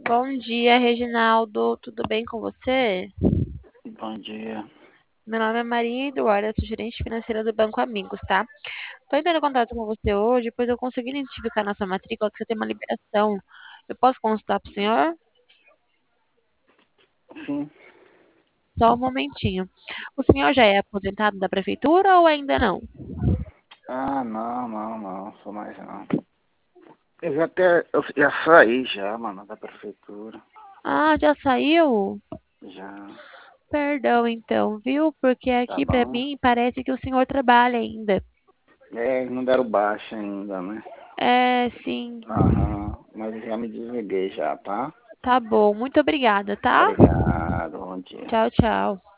Bom dia, Reginaldo. Tudo bem com você? Bom dia. Meu nome é Maria Eduarda, sou gerente financeira do Banco Amigos, tá? Tô entrando em contato com você hoje, pois eu consegui identificar na sua matrícula que você tem uma liberação. Eu posso consultar para o senhor? Sim. Só um momentinho. O senhor já é aposentado da prefeitura ou ainda não? Ah, não, sou mais não. Eu já saí já, mano, da prefeitura. Ah, já saiu? Já, Perdão, então, viu? Porque tá aqui para bom. mim parece que o senhor trabalha ainda. É, não deram baixa ainda, né? É, sim. Aham, mas eu já me desliguei já, tá? Tá bom. Muito obrigada, tá? Obrigado, bom dia. Tchau, tchau.